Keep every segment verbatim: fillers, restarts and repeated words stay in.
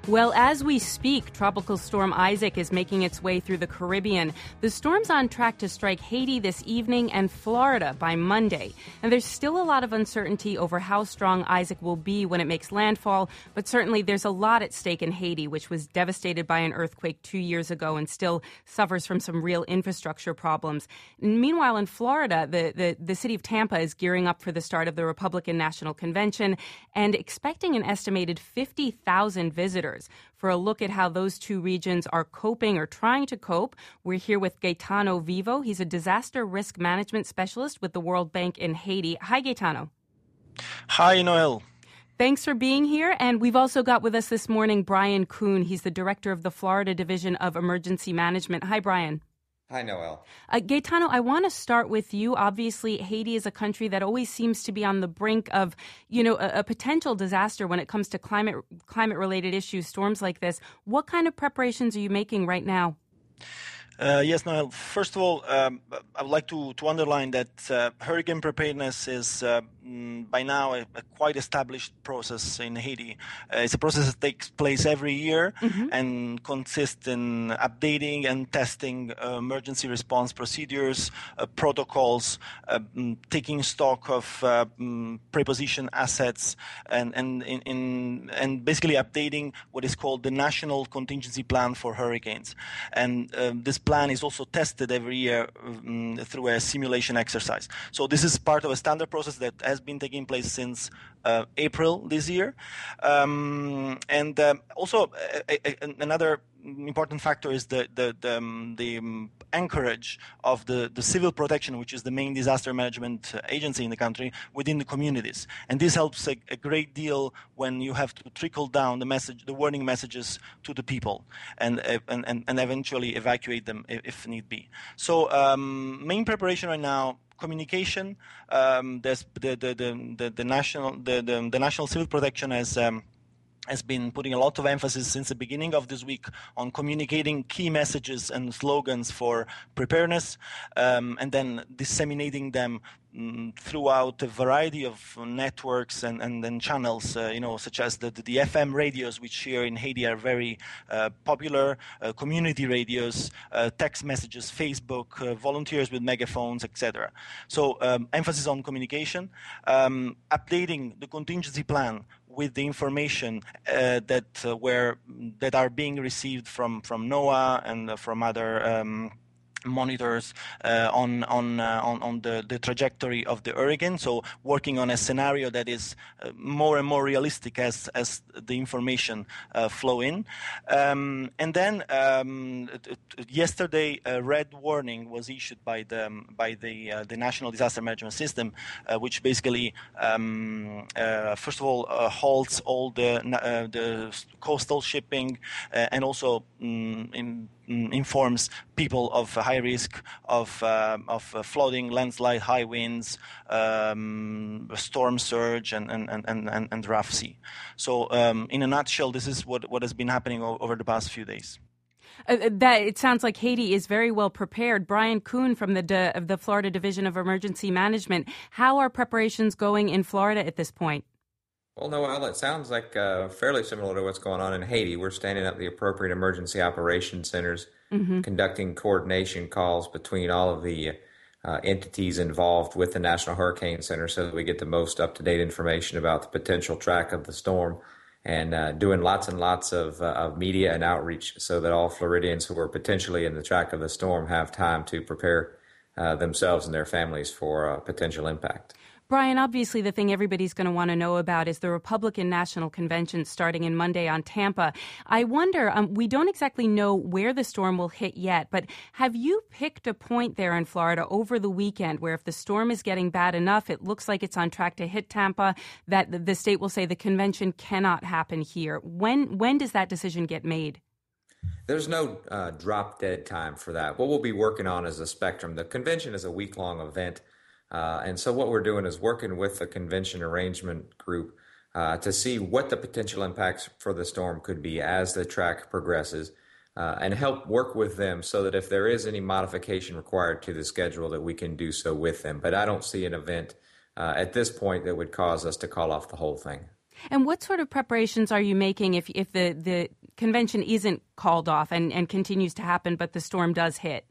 Well, as we speak, Tropical Storm Isaac is making its way through the Caribbean. The storm's on track to strike Haiti this evening and Florida by Monday. And there's still a lot of uncertainty over how strong Isaac will be when it makes landfall, but certainly there's a lot at stake in Haiti, which was devastated by an earthquake two years ago and still suffers from some real infrastructure problems. And meanwhile, in Florida, the, the, the city of Tampa is gearing up for the start of the Republican National Convention and expecting an estimated fifty thousand visitors. For a look at how those two regions are coping or trying to cope, we're here with Gaetano Vivo. He's a disaster risk management specialist with the World Bank in Haiti. Hi, Gaetano. Hi, Noel. Thanks for being here. And we've also got with us this morning Brian Kuhn. He's the director of the Florida Division of Emergency Management. Hi, Brian. Hi, Noel. Uh, Gaetano, I want to start with you. Obviously, Haiti is a country that always seems to be on the brink of, you know, a, a potential disaster when it comes to climate climate-related issues, storms like this. What kind of preparations are you making right now? Uh, yes, Noel. First of all, um, I would like to, to underline that uh, hurricane preparedness is uh, mm, by now a, a quite established process in Haiti. Uh, it's a process that takes place every year mm-hmm. and consists in updating and testing uh, emergency response procedures, uh, protocols, uh, mm, taking stock of uh, mm, preposition assets, and and in, in and basically updating what is called the National Contingency Plan for Hurricanes. And um, this plan is also tested every year um, through a simulation exercise. So this is part of a standard process that has been taking place since uh, April this year. Um, and um, also a, a, another important factor is the the the, um, the um, anchorage of the, the civil protection, which is the main disaster management agency in the country, within the communities. And this helps a, a great deal when you have to trickle down the message, the warning messages to the people, and and, and, and eventually evacuate them if, if need be. So um, main preparation right now. Communication. Um, there's the the, the the the national the the, the national civil protection has um, has been putting a lot of emphasis since the beginning of this week on communicating key messages and slogans for preparedness, um, and then disseminating them mm, throughout a variety of networks and, and, and channels, uh, you know, such as the, the, the F M radios, which here in Haiti are very uh, popular, uh, community radios, uh, text messages, Facebook, uh, volunteers with megaphones, et cetera. So um, emphasis on communication, um, updating the contingency plan with the information uh, that uh, were that are being received from from NOAA and uh, from other um, monitors uh, on on uh, on, on the, the trajectory of the hurricane. So working on a scenario that is uh, more and more realistic as as the information uh, flow in. Um, and then um, t- t- yesterday, a red warning was issued by the by the uh, the National Disaster Management System, uh, which basically um, uh, first of all uh, halts all the uh, the coastal shipping uh, and also um, in informs people of high risk of uh, of uh, flooding, landslide, high winds, um, storm surge, and and, and, and, and rough sea. So, um, in a nutshell, this is what, what has been happening o- over the past few days. Uh, that it sounds like Haiti is very well prepared. Brian Kuhn from the de, of the Florida Division of Emergency Management. How are preparations going in Florida at this point? Well, Noel, it sounds like uh, fairly similar to what's going on in Haiti. We're standing up the appropriate emergency operations centers, mm-hmm. conducting coordination calls between all of the uh, entities involved with the National Hurricane Center so that we get the most up-to-date information about the potential track of the storm, and uh, doing lots and lots of, uh, of media and outreach so that all Floridians who are potentially in the track of the storm have time to prepare uh, themselves and their families for uh, potential impact. Brian, obviously the thing everybody's going to want to know about is the Republican National Convention starting in Monday on Tampa. I wonder, um, we don't exactly know where the storm will hit yet, but have you picked a point there in Florida over the weekend where if the storm is getting bad enough, it looks like it's on track to hit Tampa, that the state will say the convention cannot happen here? When when does that decision get made? There's no uh, drop-dead time for that. What we'll be working on is a spectrum. The convention is a week-long event. Uh, and so what we're doing is working with the convention arrangement group uh, to see what the potential impacts for the storm could be as the track progresses, uh, and help work with them so that if there is any modification required to the schedule that we can do so with them. But I don't see an event uh, at this point that would cause us to call off the whole thing. And what sort of preparations are you making if if the, the convention isn't called off and, and continues to happen, but the storm does hit?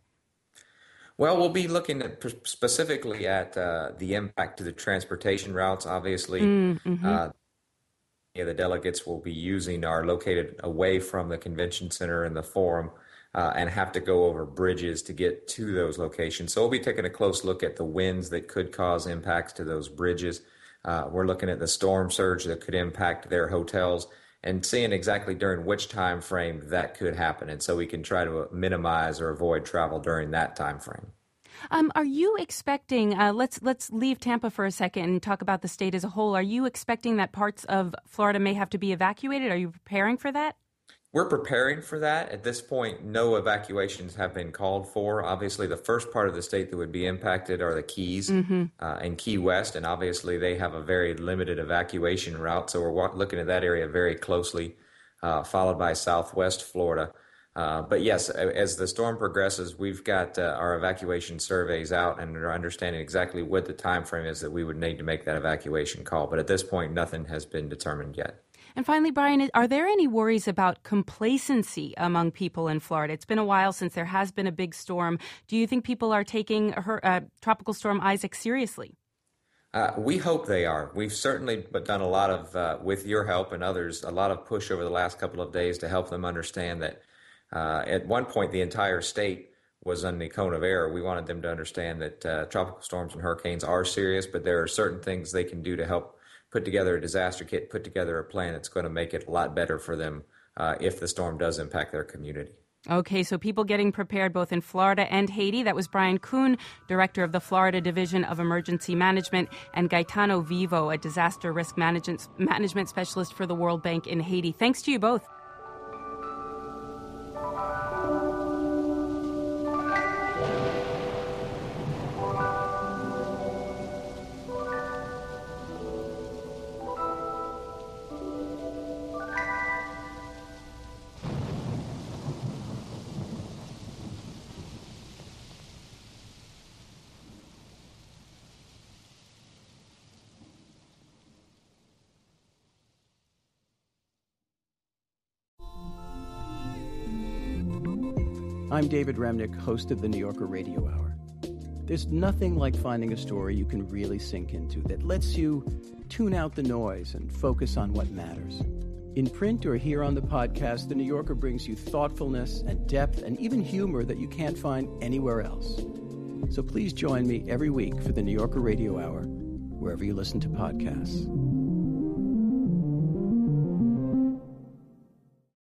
Well, we'll be looking at specifically at uh, the impact to the transportation routes. Obviously, mm-hmm. uh, yeah, the delegates will be using are located away from the convention center and the forum uh, and have to go over bridges to get to those locations. So we'll be taking a close look at the winds that could cause impacts to those bridges. Uh, we're looking at the storm surge that could impact their hotels and seeing exactly during which time frame that could happen. And so we can try to minimize or avoid travel during that time frame. Um, are you expecting, uh, let's let's leave Tampa for a second and talk about the state as a whole. Are you expecting that parts of Florida may have to be evacuated? Are you preparing for that? We're preparing for that. At this point, no evacuations have been called for. Obviously, the first part of the state that would be impacted are the Keys mm-hmm. uh, and Key West, and obviously they have a very limited evacuation route, so we're looking at that area very closely, uh, followed by Southwest Florida. Uh, but yes, as the storm progresses, we've got uh, our evacuation surveys out and are understanding exactly what the time frame is that we would need to make that evacuation call. But at this point, nothing has been determined yet. And finally, Brian, are there any worries about complacency among people in Florida? It's been a while since there has been a big storm. Do you think people are taking her, uh, Tropical Storm Isaac seriously? Uh, we hope they are. We've certainly done a lot of, uh, with your help and others, a lot of push over the last couple of days to help them understand that uh, at one point the entire state was on the cone of error. We wanted them to understand that uh, tropical storms and hurricanes are serious, but there are certain things they can do to help put together a disaster kit, put together a plan that's going to make it a lot better for them uh, if the storm does impact their community. Okay, so people getting prepared both in Florida and Haiti. That was Brian Kuhn, director of the Florida Division of Emergency Management, and Gaetano Vivo, a disaster risk management, management specialist for the World Bank in Haiti. Thanks to you both. I'm David Remnick, host of the New Yorker Radio Hour. There's nothing like finding a story you can really sink into that lets you tune out the noise and focus on what matters. In print or here on the podcast, the New Yorker brings you thoughtfulness and depth and even humor that you can't find anywhere else. So please join me every week for the New Yorker Radio Hour, wherever you listen to podcasts.